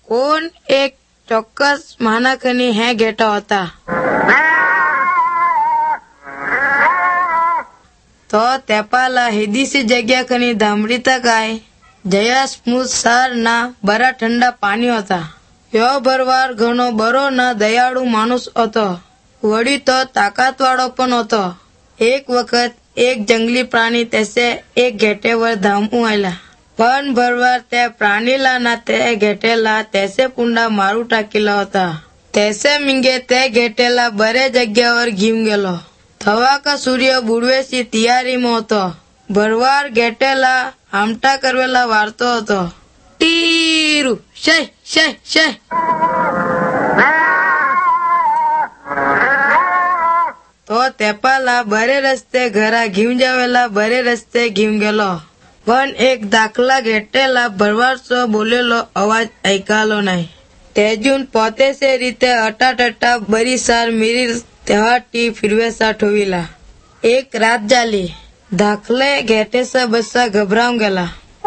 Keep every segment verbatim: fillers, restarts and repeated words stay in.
कोण एक ચોક્કસ માનકની હે ઘેટા હતા તો તેપાલા હિદીસી જગ્યા કની ધામડીતા ગાય જયા સ્મૂથ સાર ના બરા ઠંડા પાણી હતા યો ભરવાર ઘણો બરો ના દયાળુ માણસ હતો વળી તો તાકાતવાળો પણ હતો એક વખત એક જંગલી પ્રાણી તેસે એક ઘેટે વર ધામું આયલા પણ ભરવાર તે પ્રાણીલા ના તે ઘેટેલા તેસે પુંડા મારું ટાકેલા હતા તેસે મીંગે તે ઘેટેલા બરે જગ્યા વર ઘીમ ગયેલો થવા કા સૂર્ય બુડવેસી તૈયારીમાં હતો ભરવાર ઘેટેલા આમટા કરવેલા વારતો હતો ટીરુ શય શય શય તો તેપાલા બરે રસ્તે ઘરા ઘીમ જાવેલા બરે રસ્તે ઘીમ ગયેલો પણ એક દાખલા ઘેટેલા ભરવારસો બોલેલો અવાજ ऐकालो नहीं तेजून पोते से रीते अटाटटा बरी सार मेरी तेहाटी फिरवे सा ठोविला एक रात जाली दाखले घेटे सा बस्सा घबराव गेला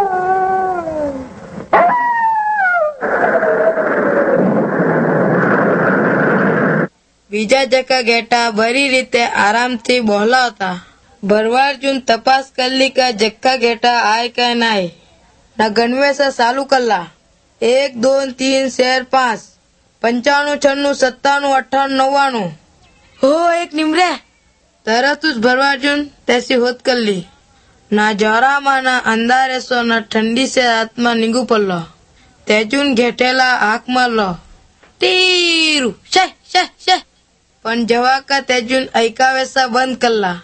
बीजा जका घेटा बरी रीते आराम थी बोला होता भरवार जून तपास करली का जक्का घेटा आय का नाय ना गणवे से चालू करला एक दोन तीन चार पांच पंचाणु छन्नु सत्ताणु अट्ठाणु नव्वाणु हो एक निमरे तरत उस भरवाजुन तैसी होत कर ली ना जोरा माना अंधारे सो ना ठंडी से आत्मा निगू पड़लो तेजून घेटेला आंख मारलो टीरू शे शे शे पण जवा का तेजून ऐकावेसा बंद करला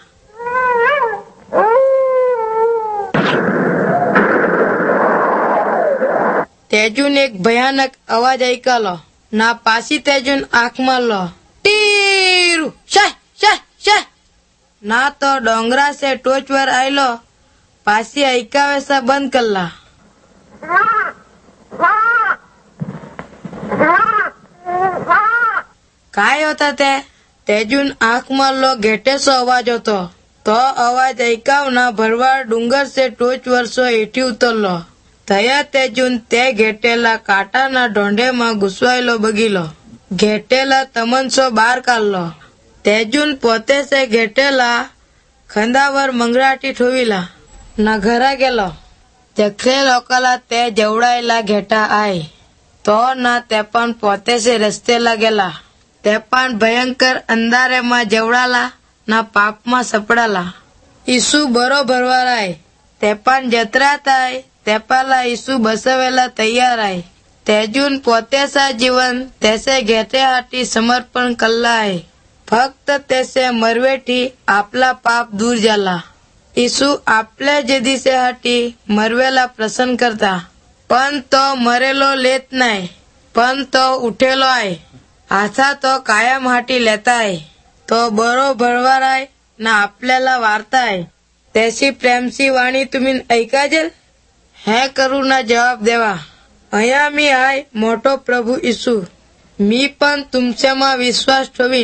तेजून एक भयानक आवाज ऐकालो ना पासी तेजून आंख मारलो टीरू शे शे शे ना तो डोंगरा से टोच वर आयलो पासी ऐकावेसा बंद करला काय होता ते तेजून आंख मारलो घेटेसो अवाज होतो तो अवाज ऐकावना भरवार डूंगर से टोच वर सो हेठी उतरलो तया तेजून ते घेटेला काटाना ढोंडे में घुसवायलो बगीलो घेटेला तमनसो बार काढलो तेजून पोते से घेटेला खंदावर मंगराटी ठोविला ना घरा गेलो जखले लोकाला ते जेवडायला घेटा आय तो ना ते पण पोते से रस्तेला गेला ते पण भयंकर अंधारे में जेवडाला ना पाप में सपडाला ईसु बरो भरवार आय ते पण जत्रात आय तेपाला ईसु बसवेला तैयार आय तेजून पोतेसा जीवन तेसे घेटे हाटी समर्पण करला आय फक्त तेसे मरवेठी आपला पाप दूर जाला ईसु आपले जेदीसे हाटी मरवेला प्रसन्न करता पण तो मरेलो लेत नाही पण तो उठेलो आय आथा तो कायम हाटी लेता आय तो बरो भरवार आय ना आपल्याला वार्ताय तेसी प्रेमसी वाणी तुम्ही ऐकाजेल हे करुणा जवाब देवा अया मी आय मोठो प्रभु ईसु मी पण तुमच्यामा विश्वास ठेवी